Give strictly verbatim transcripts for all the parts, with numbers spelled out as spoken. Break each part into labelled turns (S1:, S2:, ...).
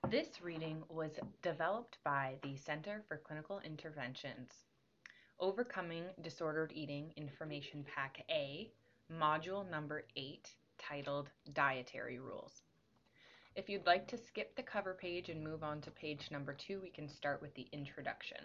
S1: This reading was developed by the Center for Clinical Interventions. Overcoming Disordered Eating Information Pack A, Module Number eight, titled Dietary Rules. If you'd like to skip the cover page and move on to page number two, we can start with the introduction.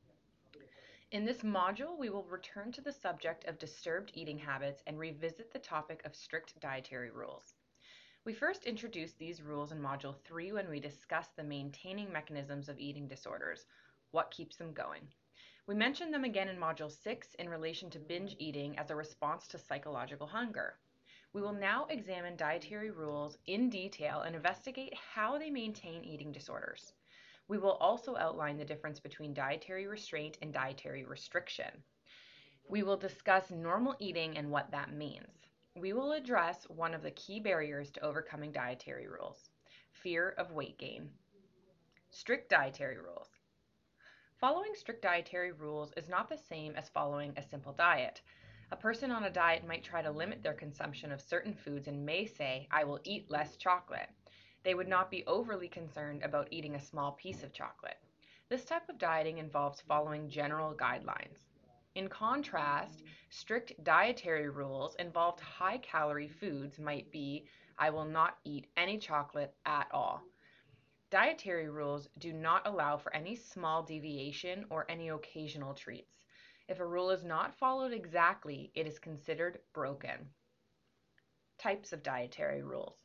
S1: In this module, we will return to the subject of disturbed eating habits and revisit the topic of strict dietary rules. We first introduced these rules in Module three when we discussed the maintaining mechanisms of eating disorders, what keeps them going. We mentioned them again in Module six in relation to binge eating as a response to psychological hunger. We will now examine dietary rules in detail and investigate how they maintain eating disorders. We will also outline the difference between dietary restraint and dietary restriction. We will discuss normal eating and what that means. We will address one of the key barriers to overcoming dietary rules, fear of weight gain. Strict dietary rules. Following strict dietary rules is not the same as following a simple diet. A person on a diet might try to limit their consumption of certain foods and may say, "I will eat less chocolate." They would not be overly concerned about eating a small piece of chocolate. This type of dieting involves following general guidelines. In contrast, strict dietary rules involved high-calorie foods might be, "I will not eat any chocolate at all." Dietary rules do not allow for any small deviation or any occasional treats. If a rule is not followed exactly, it is considered broken. Types of dietary rules.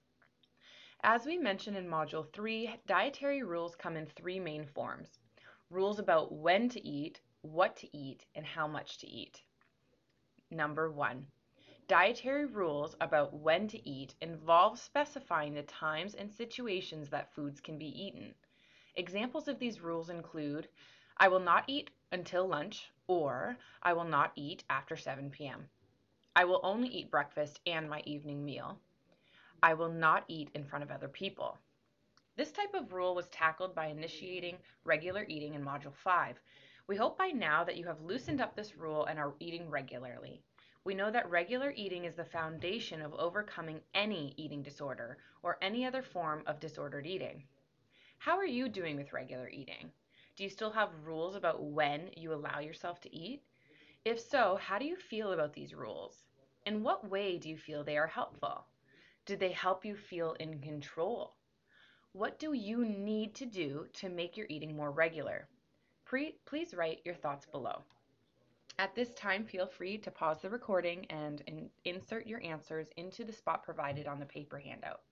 S1: As we mentioned in Module three, dietary rules come in three main forms. Rules about when to eat, what to eat, and how much to eat. Number one, dietary rules about when to eat involve specifying the times and situations that foods can be eaten. Examples of these rules include, "I will not eat until lunch," or "I will not eat after seven p m" "I will only eat breakfast and my evening meal." "I will not eat in front of other people." This type of rule was tackled by initiating regular eating in Module five. We hope by now that you have loosened up this rule and are eating regularly. We know that regular eating is the foundation of overcoming any eating disorder or any other form of disordered eating. How are you doing with regular eating? Do you still have rules about when you allow yourself to eat? If so, how do you feel about these rules? In what way do you feel they are helpful? Do they help you feel in control? What do you need to do to make your eating more regular? Pre- please write your thoughts below. At this time, feel free to pause the recording and in- insert your answers into the spot provided on the paper handout.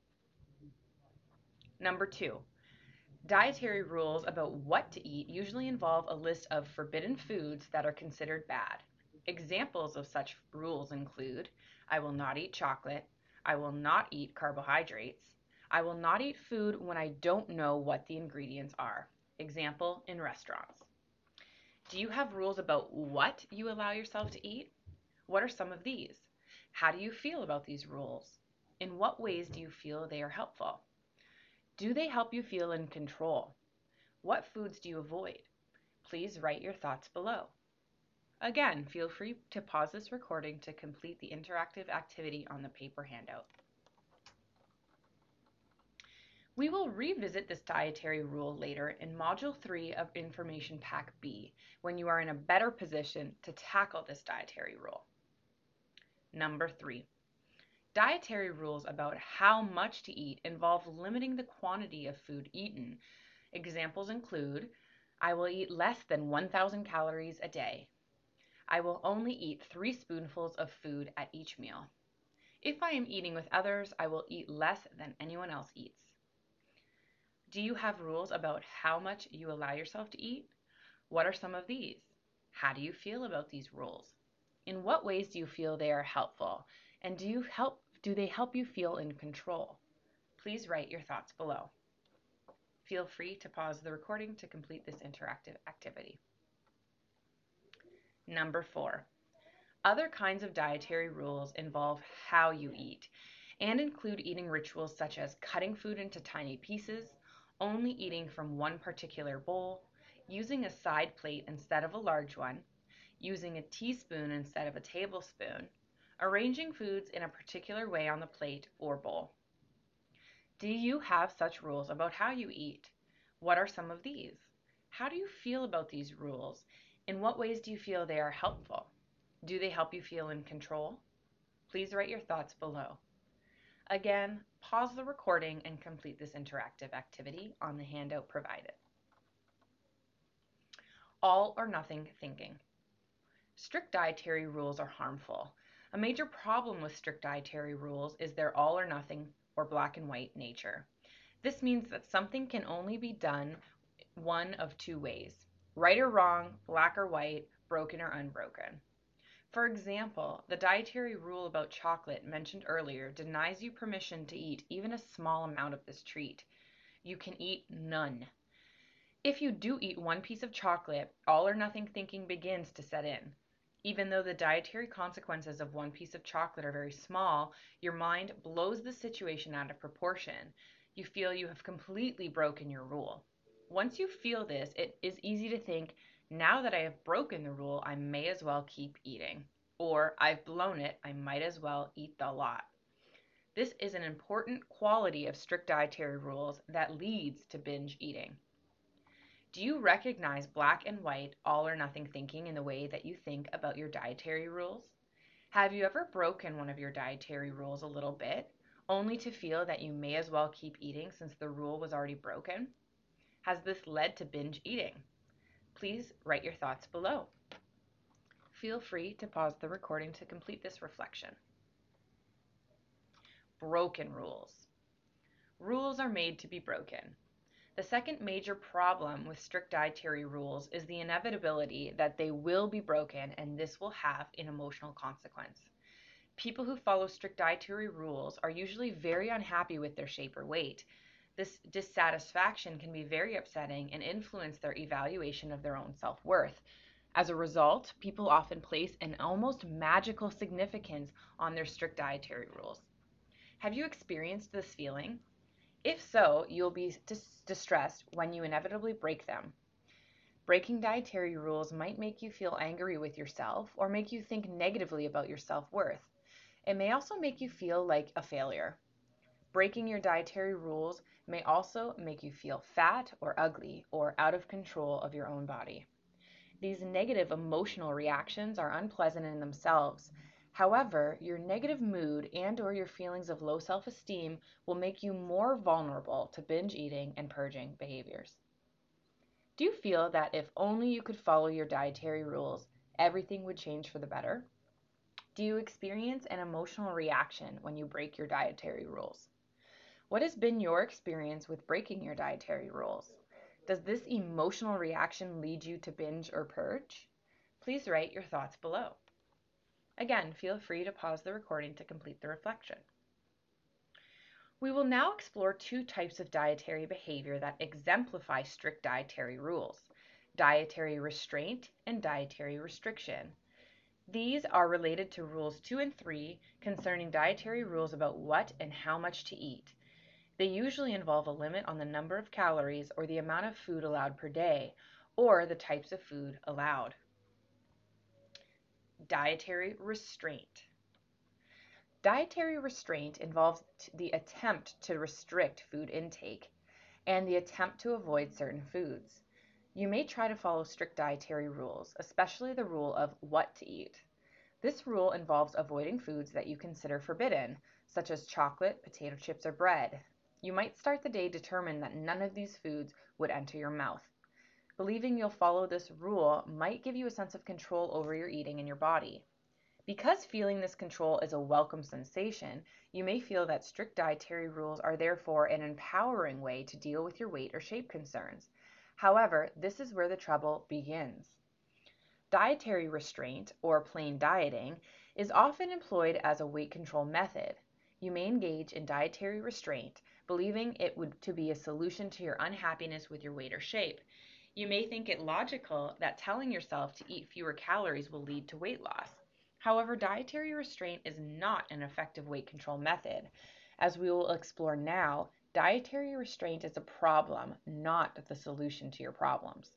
S1: Number two, dietary rules about what to eat usually involve a list of forbidden foods that are considered bad. Examples of such rules include, "I will not eat chocolate," "I will not eat carbohydrates," "I will not eat food when I don't know what the ingredients are." Example, in restaurants. Do you have rules about what you allow yourself to eat? What are some of these? How do you feel about these rules? In what ways do you feel they are helpful? Do they help you feel in control? What foods do you avoid? Please write your thoughts below. Again, feel free to pause this recording to complete the interactive activity on the paper handout. We will revisit this dietary rule later in Module three of Information Pack B, when you are in a better position to tackle this dietary rule. Number three, dietary rules about how much to eat involve limiting the quantity of food eaten. Examples include, "I will eat less than one thousand calories a day." "I will only eat three spoonfuls of food at each meal." "If I am eating with others, I will eat less than anyone else eats." Do you have rules about how much you allow yourself to eat? What are some of these? How do you feel about these rules? In what ways do you feel they are helpful? And do you help do they help you feel in control? Please write your thoughts below. Feel free to pause the recording to complete this interactive activity. Number four, other kinds of dietary rules involve how you eat and include eating rituals such as cutting food into tiny pieces, only eating from one particular bowl, using a side plate instead of a large one, using a teaspoon instead of a tablespoon, arranging foods in a particular way on the plate or bowl. Do you have such rules about how you eat? What are some of these? How do you feel about these rules? In what ways do you feel they are helpful? Do they help you feel in control? Please write your thoughts below. Again, pause the recording and complete this interactive activity on the handout provided. All or nothing thinking. Strict dietary rules are harmful. A major problem with strict dietary rules is their all or nothing or black and white nature. This means that something can only be done one of two ways: right or wrong, black or white, broken or unbroken. For example, the dietary rule about chocolate mentioned earlier denies you permission to eat even a small amount of this treat. You can eat none. If you do eat one piece of chocolate, all or nothing thinking begins to set in. Even though the dietary consequences of one piece of chocolate are very small, your mind blows the situation out of proportion. You feel you have completely broken your rule. Once you feel this, it is easy to think, now that I have broken the rule, I may as well keep eating. Or, I've blown it, I might as well eat the lot. This is an important quality of strict dietary rules that leads to binge eating. Do you recognize black and white, all or nothing thinking in the way that you think about your dietary rules? Have you ever broken one of your dietary rules a little bit, only to feel that you may as well keep eating since the rule was already broken? Has this led to binge eating? Please write your thoughts below. Feel free to pause the recording to complete this reflection. Broken rules. Rules are made to be broken. The second major problem with strict dietary rules is the inevitability that they will be broken, and this will have an emotional consequence. People who follow strict dietary rules are usually very unhappy with their shape or weight. This dissatisfaction can be very upsetting and influence their evaluation of their own self-worth. As a result, people often place an almost magical significance on their strict dietary rules. Have you experienced this feeling? If so, you'll be dis- distressed when you inevitably break them. Breaking dietary rules might make you feel angry with yourself or make you think negatively about your self-worth. It may also make you feel like a failure. Breaking your dietary rules may also make you feel fat or ugly or out of control of your own body. These negative emotional reactions are unpleasant in themselves. However, your negative mood and or your feelings of low self-esteem will make you more vulnerable to binge eating and purging behaviors. Do you feel that if only you could follow your dietary rules, everything would change for the better? Do you experience an emotional reaction when you break your dietary rules? What has been your experience with breaking your dietary rules? Does this emotional reaction lead you to binge or purge? Please write your thoughts below. Again, feel free to pause the recording to complete the reflection. We will now explore two types of dietary behavior that exemplify strict dietary rules: dietary restraint and dietary restriction. These are related to rules two and three concerning dietary rules about what and how much to eat. They usually involve a limit on the number of calories or the amount of food allowed per day, or the types of food allowed. Dietary restraint. Dietary restraint involves the attempt to restrict food intake and the attempt to avoid certain foods. You may try to follow strict dietary rules, especially the rule of what to eat. This rule involves avoiding foods that you consider forbidden, such as chocolate, potato chips, or bread. You might start the day determined that none of these foods would enter your mouth. Believing you'll follow this rule might give you a sense of control over your eating and your body. Because feeling this control is a welcome sensation, you may feel that strict dietary rules are therefore an empowering way to deal with your weight or shape concerns. However, this is where the trouble begins. Dietary restraint, or plain dieting, is often employed as a weight control method. You may engage in dietary restraint, believing it would to be a solution to your unhappiness with your weight or shape. You may think it logical that telling yourself to eat fewer calories will lead to weight loss. However, dietary restraint is not an effective weight control method. As we will explore now, dietary restraint is a problem, not the solution to your problems.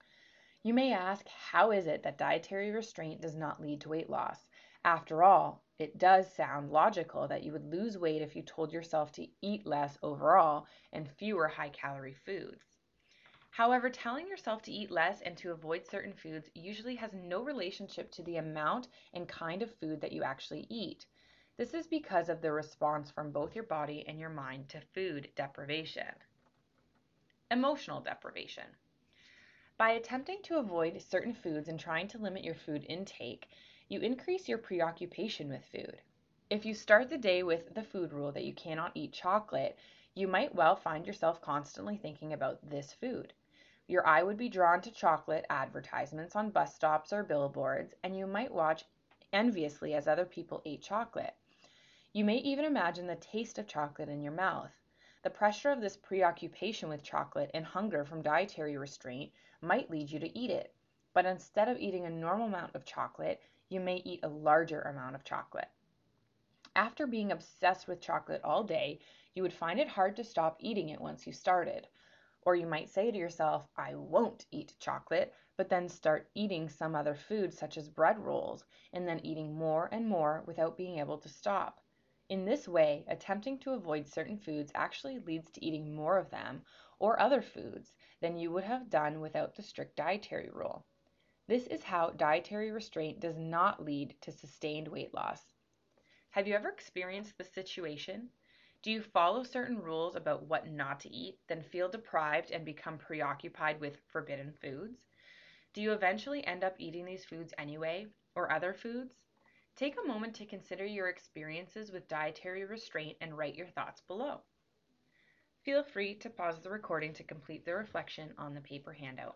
S1: You may ask, how is it that dietary restraint does not lead to weight loss? After all, it does sound logical that you would lose weight if you told yourself to eat less overall and fewer high-calorie foods. However, telling yourself to eat less and to avoid certain foods usually has no relationship to the amount and kind of food that you actually eat. This is because of the response from both your body and your mind to food deprivation. Emotional deprivation. By attempting to avoid certain foods and trying to limit your food intake, you increase your preoccupation with food. If you start the day with the food rule that you cannot eat chocolate, you might well find yourself constantly thinking about this food. Your eye would be drawn to chocolate advertisements on bus stops or billboards, and you might watch enviously as other people ate chocolate. You may even imagine the taste of chocolate in your mouth. The pressure of this preoccupation with chocolate and hunger from dietary restraint might lead you to eat it, but instead of eating a normal amount of chocolate, you may eat a larger amount of chocolate. After being obsessed with chocolate all day, you would find it hard to stop eating it once you started. Or you might say to yourself, I won't eat chocolate, but then start eating some other food such as bread rolls, and then eating more and more without being able to stop. In this way, attempting to avoid certain foods actually leads to eating more of them or other foods than you would have done without the strict dietary rule. This is how dietary restraint does not lead to sustained weight loss. Have you ever experienced this situation? Do you follow certain rules about what not to eat, then feel deprived and become preoccupied with forbidden foods? Do you eventually end up eating these foods anyway, or other foods? Take a moment to consider your experiences with dietary restraint and write your thoughts below. Feel free to pause the recording to complete the reflection on the paper handout.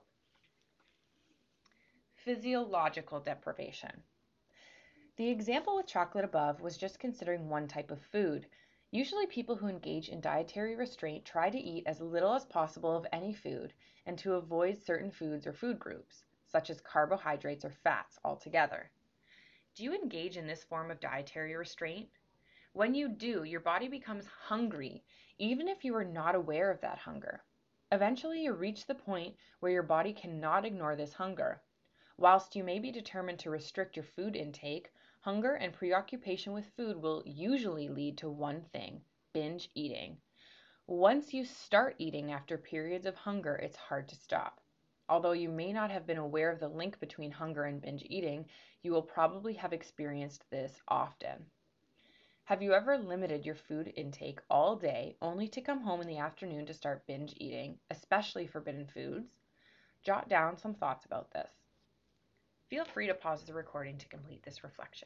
S1: Physiological deprivation. The example with chocolate above was just considering one type of food. Usually people who engage in dietary restraint try to eat as little as possible of any food and to avoid certain foods or food groups, such as carbohydrates or fats altogether. Do you engage in this form of dietary restraint? When you do, your body becomes hungry, even if you are not aware of that hunger. Eventually, you reach the point where your body cannot ignore this hunger. Whilst you may be determined to restrict your food intake, hunger and preoccupation with food will usually lead to one thing: binge eating. Once you start eating after periods of hunger, it's hard to stop. Although you may not have been aware of the link between hunger and binge eating, you will probably have experienced this often. Have you ever limited your food intake all day only to come home in the afternoon to start binge eating, especially forbidden foods? Jot down some thoughts about this. Feel free to pause the recording to complete this reflection.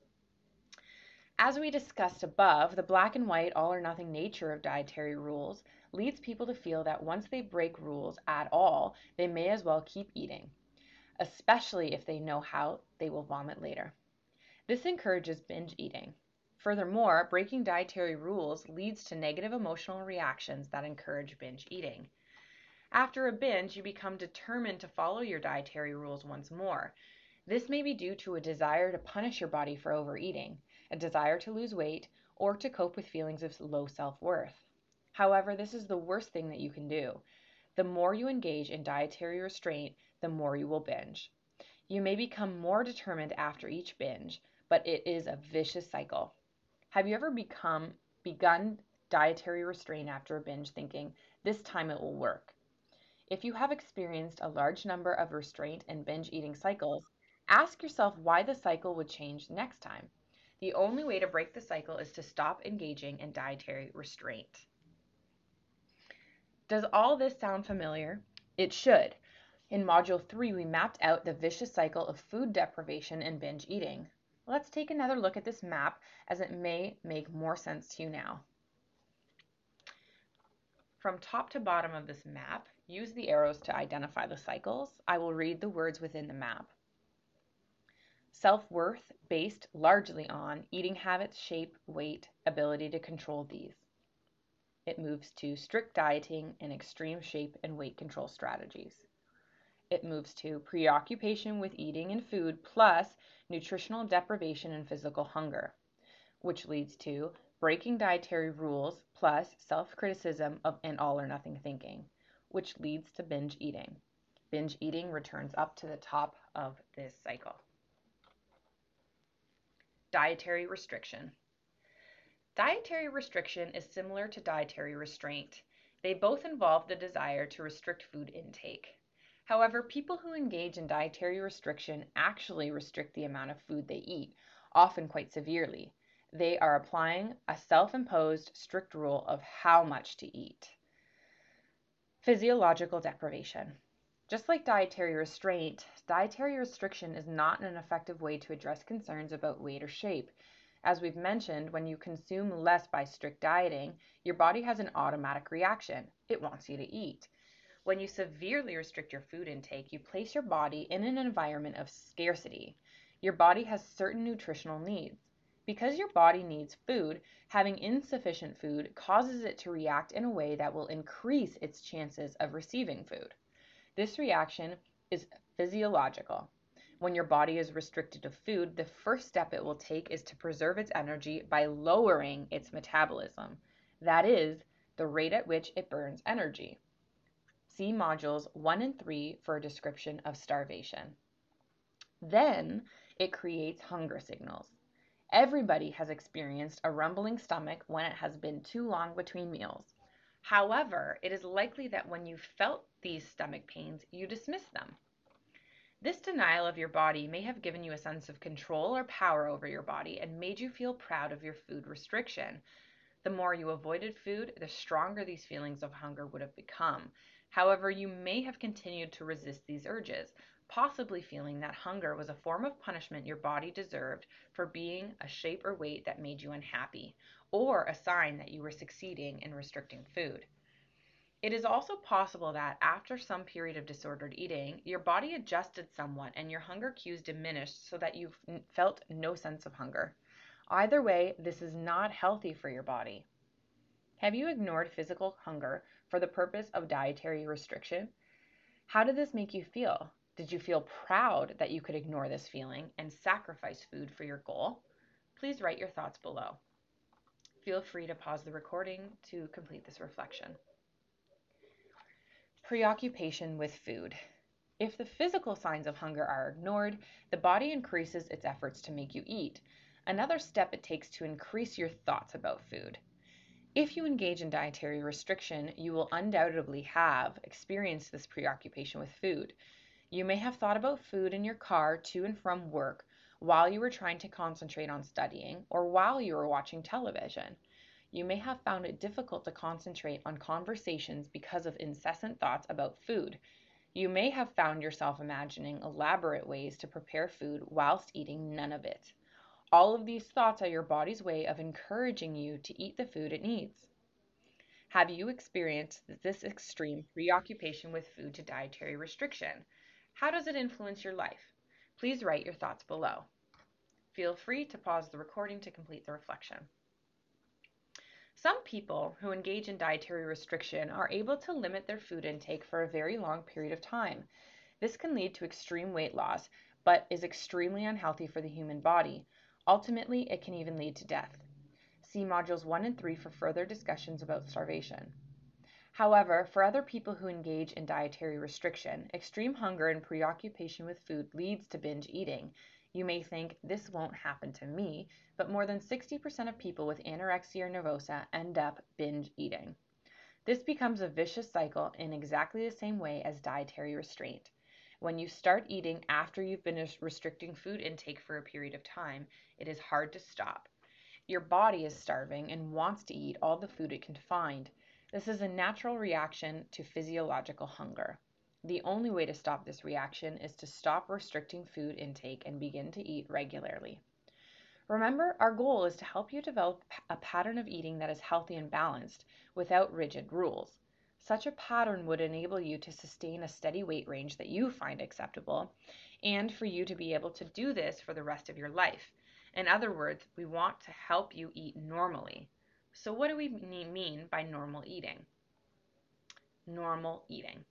S1: As we discussed above, the black and white, all or nothing nature of dietary rules leads people to feel that once they break rules at all, they may as well keep eating, especially if they know how they will vomit later. This encourages binge eating. Furthermore, breaking dietary rules leads to negative emotional reactions that encourage binge eating. After a binge, you become determined to follow your dietary rules once more. This may be due to a desire to punish your body for overeating, a desire to lose weight, or to cope with feelings of low self-worth. However, this is the worst thing that you can do. The more you engage in dietary restraint, the more you will binge. You may become more determined after each binge, but it is a vicious cycle. Have you ever become begun dietary restraint after a binge thinking, this time it will work? If you have experienced a large number of restraint and binge eating cycles, ask yourself why the cycle would change next time. The only way to break the cycle is to stop engaging in dietary restraint. Does all this sound familiar? It should. In Module three, we mapped out the vicious cycle of food deprivation and binge eating. Let's take another look at this map as it may make more sense to you now. From top to bottom of this map, use the arrows to identify the cycles. I will read the words within the map. Self-worth based largely on eating habits, shape, weight, ability to control these. It moves to strict dieting and extreme shape and weight control strategies. It moves to preoccupation with eating and food plus nutritional deprivation and physical hunger, which leads to breaking dietary rules plus self-criticism of and all or nothing thinking, which leads to binge eating. Binge eating returns up to the top of this cycle. Dietary restriction. Dietary restriction is similar to dietary restraint. They both involve the desire to restrict food intake. However, people who engage in dietary restriction actually restrict the amount of food they eat, often quite severely. They are applying a self-imposed strict rule of how much to eat. Physiological deprivation. Just like dietary restraint, dietary restriction is not an effective way to address concerns about weight or shape. As we've mentioned, when you consume less by strict dieting, your body has an automatic reaction. It wants you to eat. When you severely restrict your food intake, you place your body in an environment of scarcity. Your body has certain nutritional needs. Because your body needs food, having insufficient food causes it to react in a way that will increase its chances of receiving food. This reaction is physiological. When your body is restricted to food, the first step it will take is to preserve its energy by lowering its metabolism. That is, the rate at which it burns energy. See modules one and three for a description of starvation. Then it creates hunger signals. Everybody has experienced a rumbling stomach when it has been too long between meals. However, it is likely that when you felt these stomach pains, you dismissed them. This denial of your body may have given you a sense of control or power over your body and made you feel proud of your food restriction. The more you avoided food, the stronger these feelings of hunger would have become. However, you may have continued to resist these urges, possibly feeling that hunger was a form of punishment your body deserved for being a shape or weight that made you unhappy, or a sign that you were succeeding in restricting food. It is also possible that after some period of disordered eating, your body adjusted somewhat and your hunger cues diminished so that you felt no sense of hunger. Either way, this is not healthy for your body. Have you ignored physical hunger for the purpose of dietary restriction? How did this make you feel? Did you feel proud that you could ignore this feeling and sacrifice food for your goal? Please write your thoughts below. Feel free to pause the recording to complete this reflection. Preoccupation with food. If the physical signs of hunger are ignored, the body increases its efforts to make you eat. Another step it takes to increase your thoughts about food. If you engage in dietary restriction, you will undoubtedly have experienced this preoccupation with food. You may have thought about food in your car to and from work while you were trying to concentrate on studying or while you were watching television. You may have found it difficult to concentrate on conversations because of incessant thoughts about food. You may have found yourself imagining elaborate ways to prepare food whilst eating none of it. All of these thoughts are your body's way of encouraging you to eat the food it needs. Have you experienced this extreme preoccupation with food to dietary restriction? How does it influence your life? Please write your thoughts below. Feel free to pause the recording to complete the reflection. Some people who engage in dietary restriction are able to limit their food intake for a very long period of time. This can lead to extreme weight loss, but is extremely unhealthy for the human body. Ultimately, it can even lead to death. See modules one and three for further discussions about starvation. However, for other people who engage in dietary restriction, extreme hunger and preoccupation with food leads to binge eating. You may think, this won't happen to me, but more than sixty percent of people with anorexia nervosa end up binge eating. This becomes a vicious cycle in exactly the same way as dietary restraint. When you start eating after you've been restricting food intake for a period of time, it is hard to stop. Your body is starving and wants to eat all the food it can find. This is a natural reaction to physiological hunger. The only way to stop this reaction is to stop restricting food intake and begin to eat regularly. Remember, our goal is to help you develop a pattern of eating that is healthy and balanced without rigid rules. Such a pattern would enable you to sustain a steady weight range that you find acceptable, and for you to be able to do this for the rest of your life. In other words, we want to help you eat normally. So what do we mean by normal eating? Normal eating.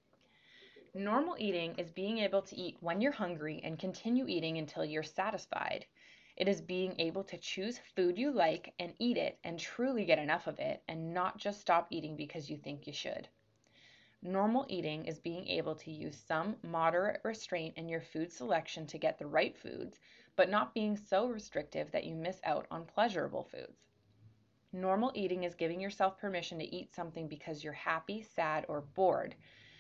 S1: Normal eating is being able to eat when you're hungry and continue eating until you're satisfied. It is being able to choose food you like and eat it and truly get enough of it and not just stop eating because you think you should. Normal eating is being able to use some moderate restraint in your food selection to get the right foods, but not being so restrictive that you miss out on pleasurable foods. Normal eating is giving yourself permission to eat something because you're happy, sad, or bored,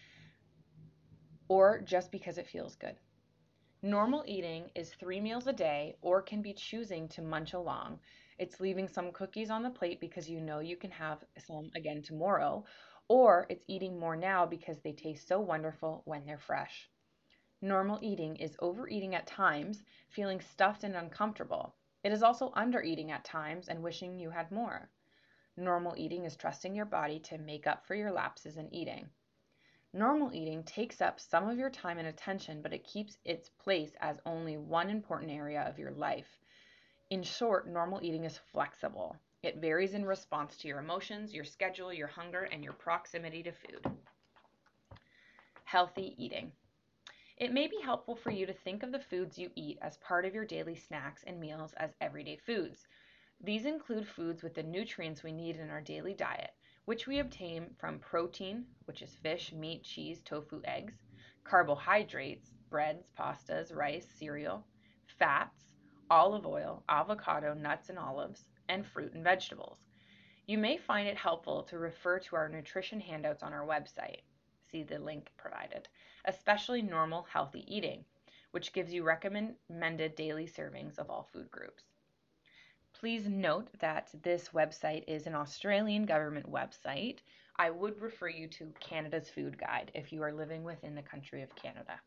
S1: or just because it feels good. Normal eating is three meals a day or can be choosing to munch along. It's leaving some cookies on the plate because you know you can have some again tomorrow, or it's eating more now because they taste so wonderful when they're fresh. Normal eating is overeating at times, feeling stuffed and uncomfortable. It is also undereating at times and wishing you had more. Normal eating is trusting your body to make up for your lapses in eating. Normal eating takes up some of your time and attention, but it keeps its place as only one important area of your life. In short, normal eating is flexible. It varies in response to your emotions, your schedule, your hunger, and your proximity to food. Healthy eating. It may be helpful for you to think of the foods you eat as part of your daily snacks and meals as everyday foods. These include foods with the nutrients we need in our daily diet, which we obtain from protein, which is fish, meat, cheese, tofu, eggs, carbohydrates, breads, pastas, rice, cereal, fats, olive oil, avocado, nuts and olives, and fruit and vegetables. You may find it helpful to refer to our nutrition handouts on our website. See the link provided, especially normal healthy eating, which gives you recommended daily servings of all food groups. Please note that this website is an Australian government website. I would refer you to Canada's Food Guide if you are living within the country of Canada.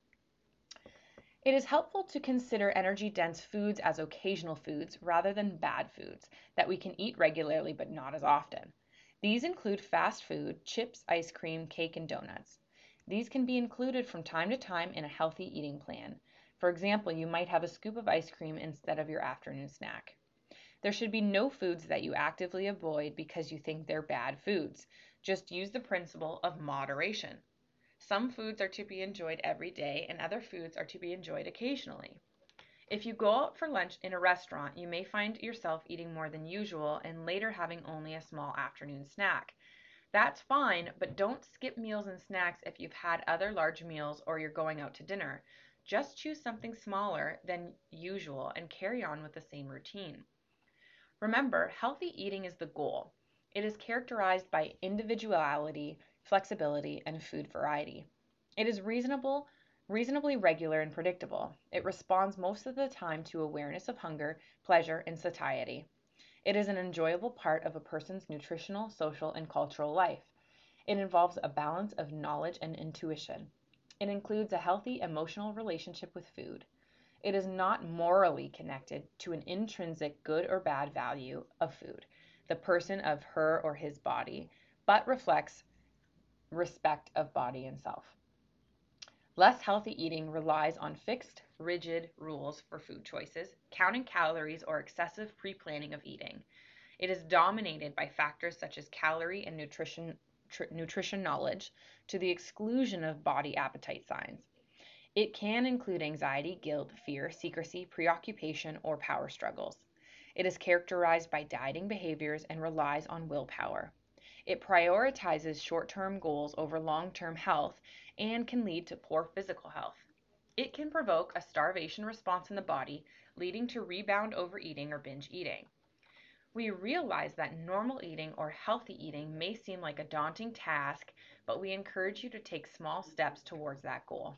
S1: It is helpful to consider energy-dense foods as occasional foods rather than bad foods that we can eat regularly but not as often. These include fast food, chips, ice cream, cake, and donuts. These can be included from time to time in a healthy eating plan. For example, you might have a scoop of ice cream instead of your afternoon snack. There should be no foods that you actively avoid because you think they're bad foods. Just use the principle of moderation. Some foods are to be enjoyed every day and other foods are to be enjoyed occasionally. If you go out for lunch in a restaurant, you may find yourself eating more than usual and later having only a small afternoon snack. That's fine, but don't skip meals and snacks if you've had other large meals or you're going out to dinner. Just choose something smaller than usual and carry on with the same routine. Remember, healthy eating is the goal. It is characterized by individuality, flexibility, and food variety. It is reasonable reasonably regular and predictable. It responds most of the time to awareness of hunger, pleasure, and satiety. It is an enjoyable part of a person's nutritional, social, and cultural life. It involves a balance of knowledge and intuition. It includes a healthy emotional relationship with food. It is not morally connected to an intrinsic good or bad value of food, the person of her or his body, but reflects respect of body and self. Less healthy eating relies on fixed, rigid rules for food choices, counting calories, or excessive pre-planning of eating. It is dominated by factors such as calorie and nutrition, tr- nutrition knowledge to the exclusion of body appetite signs. It can include anxiety, guilt, fear, secrecy, preoccupation, or power struggles. It is characterized by dieting behaviors and relies on willpower. It prioritizes short-term goals over long-term health and can lead to poor physical health. It can provoke a starvation response in the body, leading to rebound overeating or binge eating. We realize that normal eating or healthy eating may seem like a daunting task, but we encourage you to take small steps towards that goal.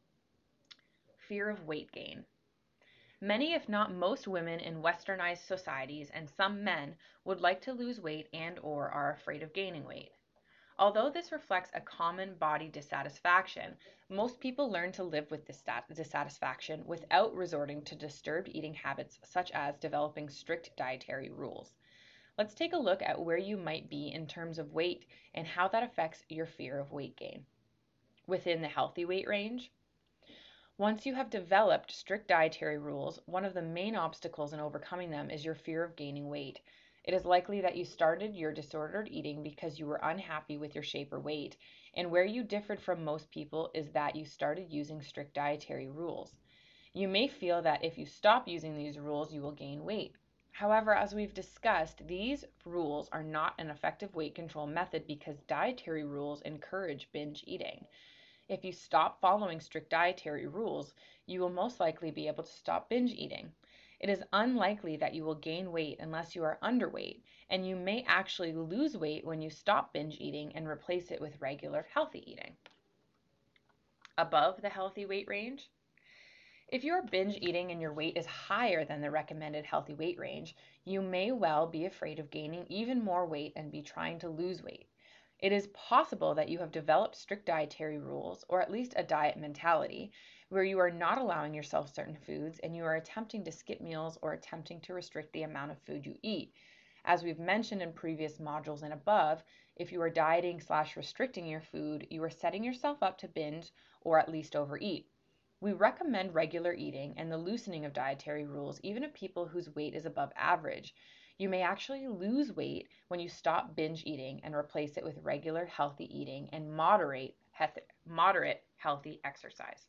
S1: Fear of weight gain. Many, if not most, women in westernized societies and some men would like to lose weight and or are afraid of gaining weight. Although this reflects a common body dissatisfaction, most people learn to live with this dissatisfaction without resorting to disturbed eating habits such as developing strict dietary rules. Let's take a look at where you might be in terms of weight and how that affects your fear of weight gain. Within the healthy weight range, once you have developed strict dietary rules, one of the main obstacles in overcoming them is your fear of gaining weight. It is likely that you started your disordered eating because you were unhappy with your shape or weight, and where you differed from most people is that you started using strict dietary rules. You may feel that if you stop using these rules, you will gain weight. However, as we've discussed, these rules are not an effective weight control method because dietary rules encourage binge eating. If you stop following strict dietary rules, you will most likely be able to stop binge eating. It is unlikely that you will gain weight unless you are underweight, and you may actually lose weight when you stop binge eating and replace it with regular healthy eating. Above the healthy weight range. If you are binge eating and your weight is higher than the recommended healthy weight range, you may well be afraid of gaining even more weight and be trying to lose weight. It is possible that you have developed strict dietary rules, or at least a diet mentality, where you are not allowing yourself certain foods and you are attempting to skip meals or attempting to restrict the amount of food you eat. As we've mentioned in previous modules and above, if you are dieting slash restricting your food, you are setting yourself up to binge or at least overeat. We recommend regular eating and the loosening of dietary rules even in people whose weight is above average. You may actually lose weight when you stop binge eating and replace it with regular healthy eating and moderate, moderate healthy exercise.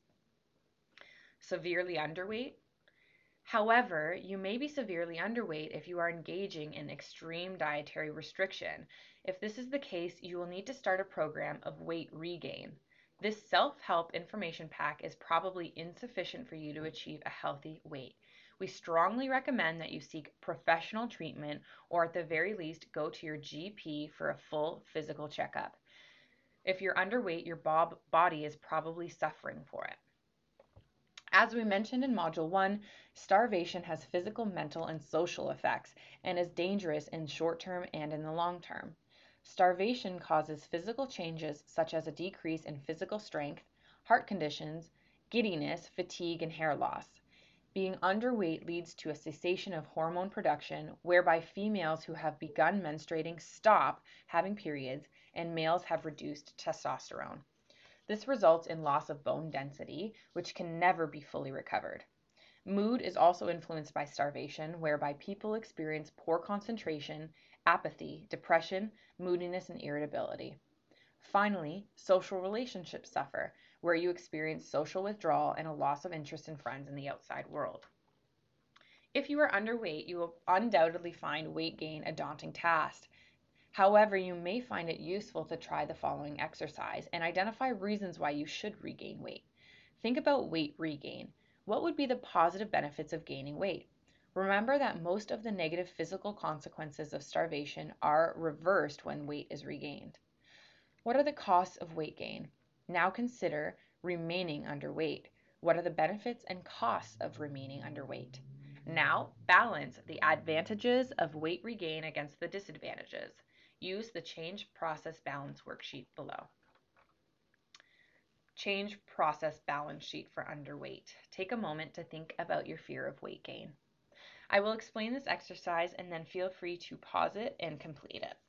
S1: Severely underweight. However, you may be severely underweight if you are engaging in extreme dietary restriction. If this is the case, you will need to start a program of weight regain. This self-help information pack is probably insufficient for you to achieve a healthy weight. We strongly recommend that you seek professional treatment or at the very least go to your G P for a full physical checkup. If you're underweight, your body is probably suffering for it. As we mentioned in Module one, starvation has physical, mental, and social effects and is dangerous in short term and in the long term. Starvation causes physical changes such as a decrease in physical strength, heart conditions, giddiness, fatigue, and hair loss. Being underweight leads to a cessation of hormone production, whereby females who have begun menstruating stop having periods and males have reduced testosterone. This results in loss of bone density, which can never be fully recovered. Mood is also influenced by starvation, whereby people experience poor concentration, apathy, depression, moodiness, and irritability. Finally, social relationships suffer, where you experience social withdrawal and a loss of interest in friends in the outside world. If you are underweight, you will undoubtedly find weight gain a daunting task. However, you may find it useful to try the following exercise and identify reasons why you should regain weight. Think about weight regain. What would be the positive benefits of gaining weight? Remember that most of the negative physical consequences of starvation are reversed when weight is regained. What are the costs of weight gain? Now consider remaining underweight. What are the benefits and costs of remaining underweight? Now balance the advantages of weight regain against the disadvantages. Use the Change Process Balance worksheet below. Change Process Balance sheet for underweight. Take a moment to think about your fear of weight gain. I will explain this exercise and then feel free to pause it and complete it.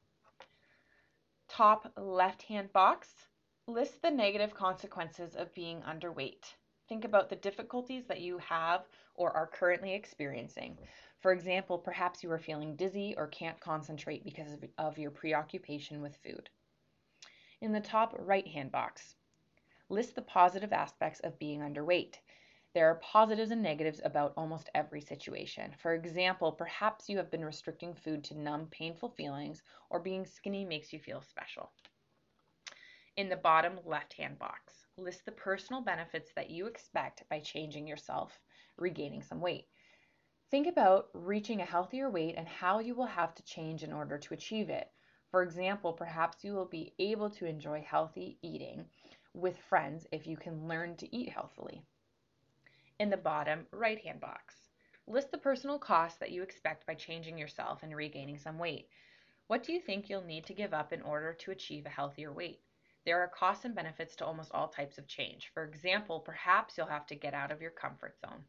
S1: Top left-hand box, list the negative consequences of being underweight. Think about the difficulties that you have or are currently experiencing. For example, perhaps you are feeling dizzy or can't concentrate because of your preoccupation with food. In the top right-hand box, list the positive aspects of being underweight. There are positives and negatives about almost every situation. For example, perhaps you have been restricting food to numb painful feelings, or being skinny makes you feel special. In the bottom left-hand box, list the personal benefits that you expect by changing yourself, regaining some weight. Think about reaching a healthier weight and how you will have to change in order to achieve it. For example, perhaps you will be able to enjoy healthy eating with friends if you can learn to eat healthily. In the bottom right-hand box, list the personal costs that you expect by changing yourself and regaining some weight. What do you think you'll need to give up in order to achieve a healthier weight? There are costs and benefits to almost all types of change. For example, perhaps you'll have to get out of your comfort zone.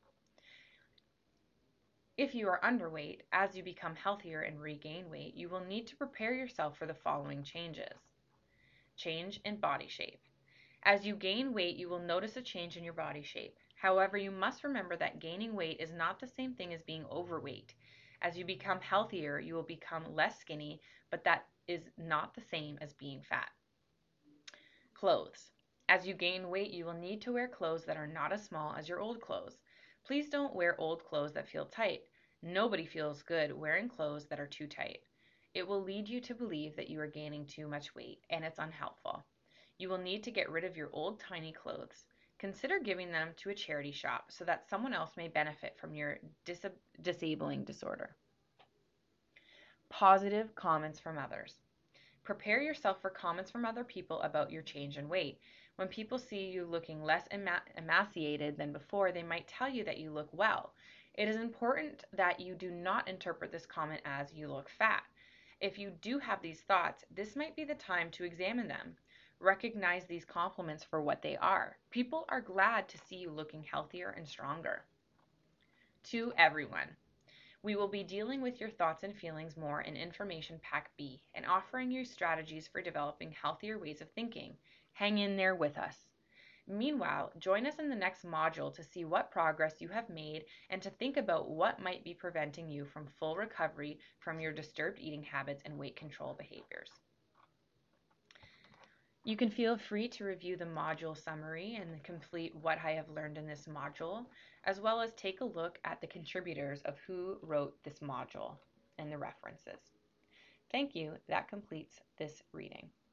S1: If you are underweight, as you become healthier and regain weight, you will need to prepare yourself for the following changes. Change in body shape. As you gain weight, you will notice a change in your body shape. However, you must remember that gaining weight is not the same thing as being overweight. As you become healthier, you will become less skinny, but that is not the same as being fat. Clothes. As you gain weight, you will need to wear clothes that are not as small as your old clothes. Please don't wear old clothes that feel tight. Nobody feels good wearing clothes that are too tight. It will lead you to believe that you are gaining too much weight, and it's unhelpful. You will need to get rid of your old tiny clothes. Consider giving them to a charity shop so that someone else may benefit from your dis- disabling disorder. Positive comments from others. Prepare yourself for comments from other people about your change in weight. When people see you looking less ema- emaciated than before, they might tell you that you look well. It is important that you do not interpret this comment as you look fat. If you do have these thoughts, this might be the time to examine them. Recognize these compliments for what they are. People are glad to see you looking healthier and stronger. To everyone, we will be dealing with your thoughts and feelings more in Information Pack B and offering you strategies for developing healthier ways of thinking. Hang in there with us. Meanwhile, join us in the next module to see what progress you have made and to think about what might be preventing you from full recovery from your disturbed eating habits and weight control behaviors. You can feel free to review the module summary and complete what I have learned in this module, as well as take a look at the contributors of who wrote this module and the references. Thank you. That completes this reading.